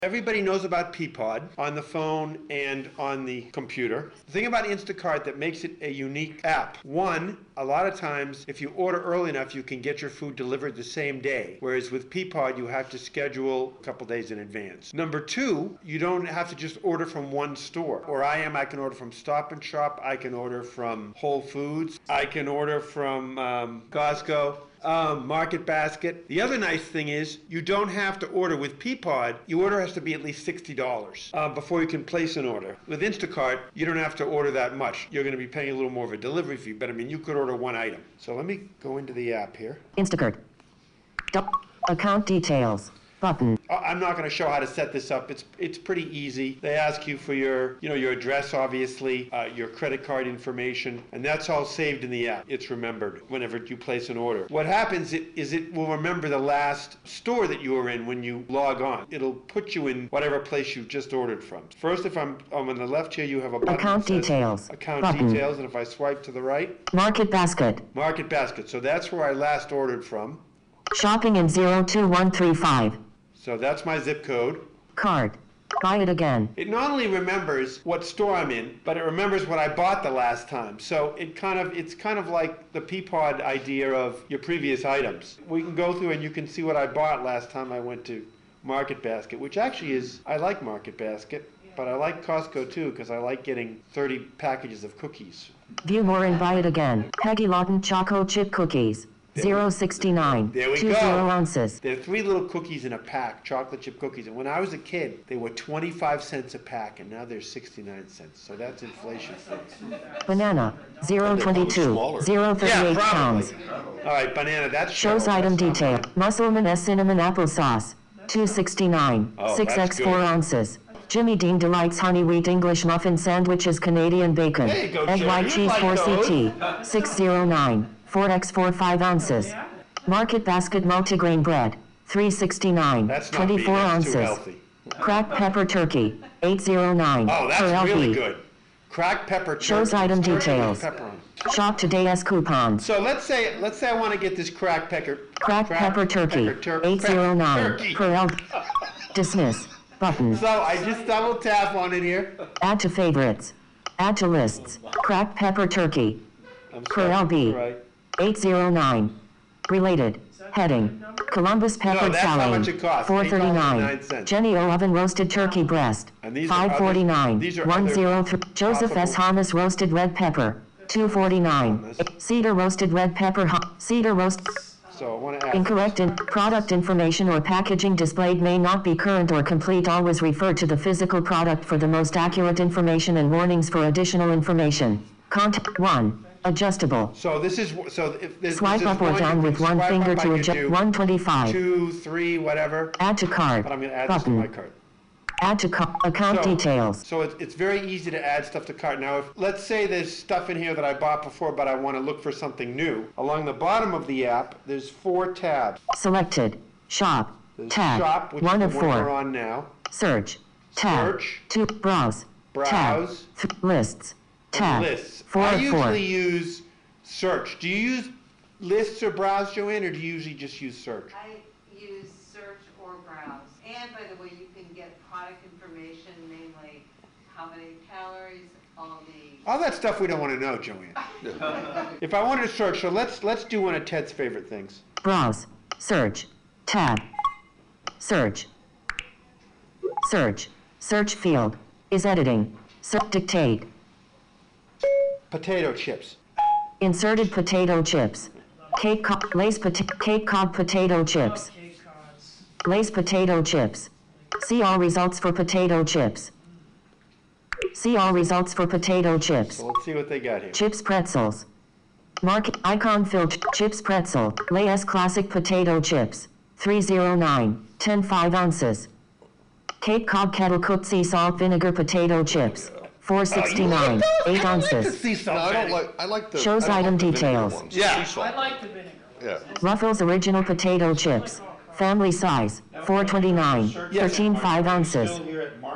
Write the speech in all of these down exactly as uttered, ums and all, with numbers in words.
Everybody knows about Peapod on the phone and on the computer. The thing about Instacart that makes it a unique app, one, a lot of times if you order early enough, you can get your food delivered the same day. Whereas with Peapod, you have to schedule a couple days in advance. Number two, you don't have to just order from one store. Or I am, I can order from Stop and Shop, I can order from Whole Foods, I can order from um, Costco. Um, Market Basket. The other nice thing is you don't have to order with Peapod. Your order has to be at least sixty dollars uh, before you can place an order. With Instacart, you don't have to order that much. You're going to be paying a little more of a delivery fee, but I mean, you could order one item. So let me go into the app here. Instacart. Du- account details. Button. I'm not going to show how to set this up. It's it's pretty easy. They ask you for your, you know, your address, obviously, uh, your credit card information, and that's all saved in the app. It's remembered whenever you place an order. What happens is it will remember the last store that you were in when you log on. It'll put you in whatever place you just ordered from. First, if I'm, I'm on the left here, you have a button account that says details. Account button. details, and if I swipe to the right, Market Basket. Market Basket. So that's where I last ordered from. Shopping in zero two one three five. So that's my zip code. Card. Buy it again. It not only remembers what store I'm in, but it remembers what I bought the last time. So it kind of it's kind of like the Peapod idea of your previous items. We can go through and you can see what I bought last time I went to Market Basket, which actually is, I like Market Basket, but I like Costco too because I like getting thirty packages of cookies. View more and buy it again. Peggy Lawton Choco Chip Cookies. zero sixty-nine. There we two go. zero ounces. There are three little cookies in a pack, chocolate chip cookies. And when I was a kid, they were twenty-five cents a pack, and now they're sixty-nine cents. So that's inflation. Banana. zero twenty-two. zero thirty-eight yeah, pounds. All right, banana, that's Shows Cheryl, item that's detail. Musselman S cinnamon applesauce. two sixty-nine. Oh, six that's by four good. ounces. Jimmy Dean Delights honey wheat English muffin sandwiches Canadian bacon. There you go, Egg Jerry. white You'd cheese like four those. C T. six oh nine. four by four five ounces. Market Basket multigrain bread. three sixty-nine. That's not twenty-four beef, that's ounces. too healthy. Cracked pepper turkey. eight oh nine. Oh, per that's really L P. good. Cracked pepper turkey. Shows item Turkey with details. pepper on it. Shop today as coupons. So let's say let's say I want to get this cracked pepper. Cracked pepper turkey. pepper tur- eight oh nine. turkey. Per L P. Dismiss. Button. So I just double tap on it here. Add to favorites. Add to lists. Cracked pepper turkey. I'm Per sorry, L B. Right. eight oh nine. Related. Heading. Columbus peppered that's how salad. much it costs, four thirty-nine. eight dollars and nine cents. Jenny O oven roasted turkey breast. And these are five forty-nine. other- these are one other oh three. Joseph S. possible- Hummus roasted red pepper. two forty-nine. Cedar roasted red pepper. hum- Cedar roast. So I want to add. Incorrect in product information or packaging displayed may not be current or complete. Always refer to the physical product for the most accurate information and warnings for additional information. Contact one. Adjustable. So this is so if there's Swipe this is up or one, down you with can one swipe finger up, I to could adjust. do one twenty-five. Two, three, whatever. Add to cart. But I'm going to add this to Button. my cart. Add to ca- account So- details. So it's, it's very easy to add stuff to cart. Now, if let's say there's stuff in here that I bought before, but I want to look for something new. Along the bottom of the app, there's four tabs. Selected. Shop. There's Tab. Shop, which one is of the one we're four. on now. Search. Tab. Search. Two. Browse. Tab. Browse. Th- lists. and Tab. Lists. Four I of four. usually use search. Do you use lists or browse, Joanne, or do you usually just use search? I use search or browse. And by the way, you can get product information, namely how many calories, all the. All that stuff we don't want to know, Joanne. If I wanted to search, so let's let's do one of Ted's favorite things. Browse. Search. Tab. Search. Search. Search field. Is editing. Search dictate. Potato chips. Inserted potato chips. Cape Cod. Lace pota- Cape Cod potato chips. Lace potato chips. See all results for potato chips. See all results for potato chips. So let's see what they got here. Chips pretzels. Mark icon filled chips pretzel. Lay's classic potato chips. three oh nine. ten five ounces. Cape Cod kettle cooked sea salt vinegar potato chips. four sixty-nine. eight ounces. No, I don't like, I like the. Shows I don't item like the vinegar details. ones. Yeah. Sea salt. I like the vinegar. Yeah. Ruffles original potato chips. Family size. four twenty-nine. Yes. thirteen five ounces. Still here at Market Basket?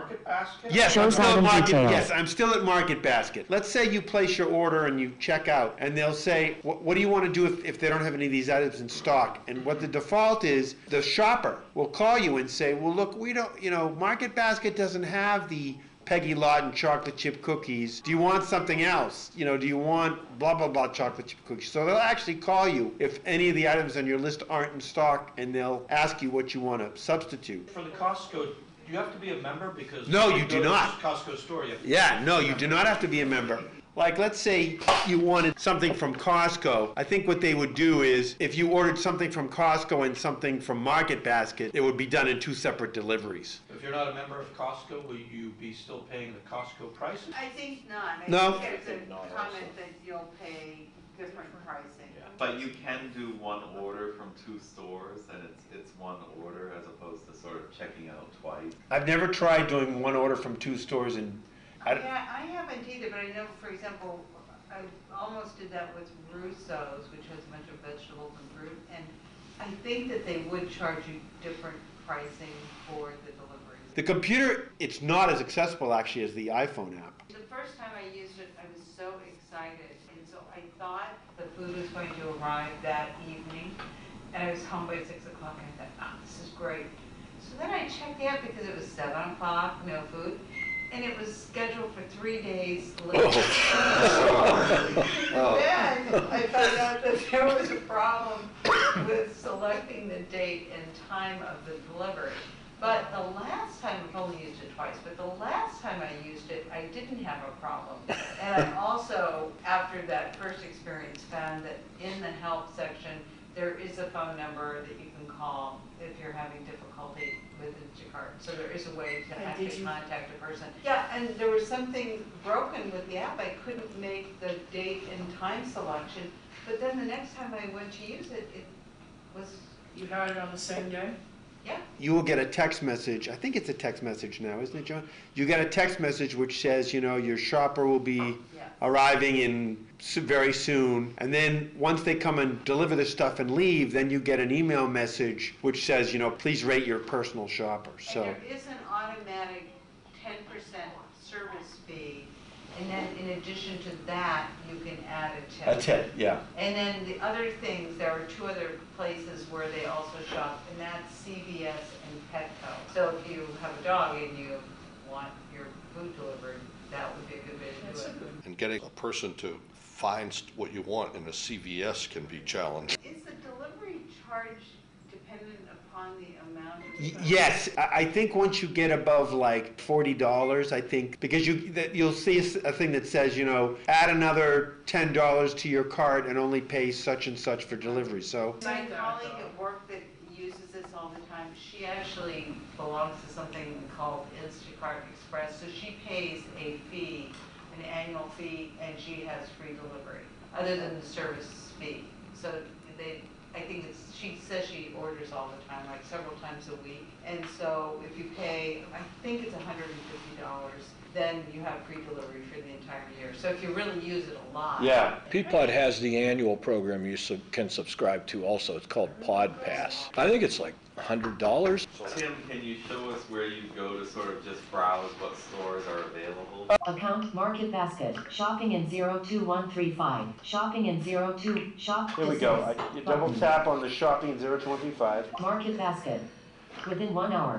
Basket? Yes, Shows I'm still item at Market, details. yes, I'm still at Market Basket. Let's say you place your order and you check out, and they'll say, what, what do you want to do if, if they don't have any of these items in stock? And what the default is, the shopper will call you and say, well, look, we don't, you know, Market Basket doesn't have the Peggy Lawton chocolate chip cookies. Do you want something else? You know, do you want blah, blah, blah chocolate chip cookies? So they'll actually call you if any of the items on your list aren't in stock, and they'll ask you what you want to substitute. For the Costco, do you have to be a member? Because No, when you go do to not. the Costco store, you have to. Yeah, no, you do not have to be a member. Like, let's say you wanted something from Costco. I think what they would do is, if you ordered something from Costco and something from Market Basket, it would be done in two separate deliveries. If you're not a member of Costco, will you be still paying the Costco prices? I think not. I No. think there's a comment that you'll pay different pricing. But you can do one order from two stores, and it's, it's one order as opposed to sort of checking out twice. I've never tried doing one order from two stores, and I, Yeah, I haven't either, but I know, for example, I almost did that with Russo's, which has a bunch of vegetables and fruit, and I think that they would charge you different pricing for the deliveries. the computer, it's not as accessible actually as the iPhone app. The first time I used it, I was so excited, and so I thought the food was going to arrive that evening, and I was home by six o'clock, and I thought, ah, this is great. So then I checked the app because it was seven o'clock, no food, and it was scheduled for three days later. Oh. Then I found out that there was a problem with selecting the date and time of the delivery. But the last time, I've only used it twice, but the last time I used it, I didn't have a problem. And I also, after that first experience, found that in the help section, there is a phone number that you can call if you're having difficulty with Instacart. So there is a way to And did actually you- contact a person. Yeah, and there was something broken with the app. I couldn't make the date and time selection. But then the next time I went to use it, it was, You got it on the same day? yeah. You will get a text message, I think it's a text message now, isn't it, John? You get a text message which says, you know, your shopper will be Yeah. arriving in s- very soon. And then once they come and deliver the stuff and leave, then you get an email message which says, you know, please rate your personal shopper. So, And there is an automatic ten percent service fee. And then in addition to that, you can add a tip. that's it, yeah. And then the other things, there are two other places where they also shop, and that's C V S and Petco. So if you have a dog and you want your food delivered, that would be a good way to do That's it. a good. And getting a person to find st- what you want in a C V S can be challenging. Is the delivery charge dependent upon the amount of? Y- Yes, I I think once you get above like forty dollars, I think, because you, that you'll see a s- a thing that says, you know, add another ten dollars to your cart and only pay such and such for delivery, so. My colleague at work that uses this all the time, she actually belongs to something called Instacart Express, so she pays a fee, an annual fee, and she has free delivery, other than the service fee. So they, I think it's, she says she orders all the time, like several times a week. And so if you pay, I think it's one hundred fifty dollars, then you have free delivery for the entire year. So if you really use it a lot. Yeah. Peapod has the annual program you sub- can subscribe to also. It's called Pod Pass. I think it's like one hundred dollars. Tim, can you show us where you go to sort of just browse what stores are available? Account Market Basket. Shopping in zero two one three five. Shopping in zero two. Shop. Here we go. dismiss. I- You double tap on the shopping in zero twenty-five. Market Basket. Within one hour.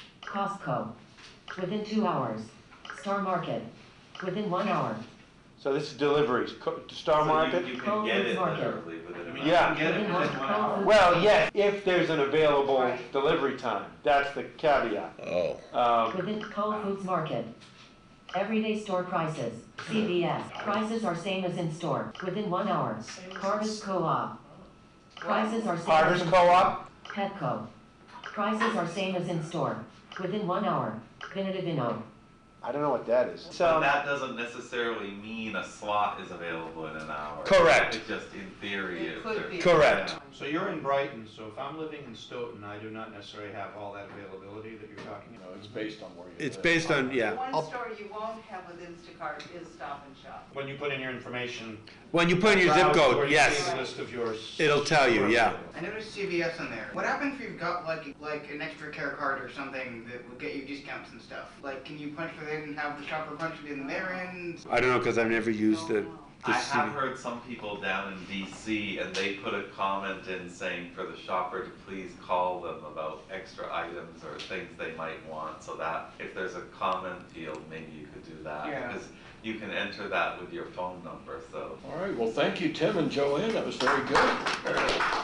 Costco. Within two hours. Star Market. Within one hour. So this is deliveries, Co- Star So you- Market? You Whole can get Foods it Market. literally within a minute. Yeah. You can get it within one hour. Well, yes, if there's an available Right. delivery time. That's the caveat. Oh. Um, Within Whole Foods Market. Everyday store prices. C V S. Prices are same as in store. Within one hour. Same as Harvest in- Co-op. Prices are same as Harvest in Co-op? Petco. Prices are same as in store. Within one hour. Vinitavino. I don't know what that is. But So, that doesn't necessarily mean a slot is available in an hour. Correct. It's just in theory. It if could there- be. Correct. Yeah. So you're in Brighton, so if I'm living in Stoughton, I do not necessarily have all that availability that you're talking You about. know, it's based on where you live. It's based on, yeah. One store you won't have with Instacart is Stop and Shop. When you put in your information. When you put in your zip browse where code, you yes, see the list of yours. it'll tell you, yeah. I noticed C V S in there. What happens if you've got like like an extra care card or something that will get you discounts and stuff? Like, can you punch it in and have the shopper punch it in their end? I don't know, because I've never used it. I have heard some people down in D C and they put a comment in saying for the shopper to please call them about extra items or things they might want, so that if there's a comment field, maybe you could do that. Yeah. Because you can enter that with your phone number, so. All right, well, thank you, Tim and Joanne, that was very good.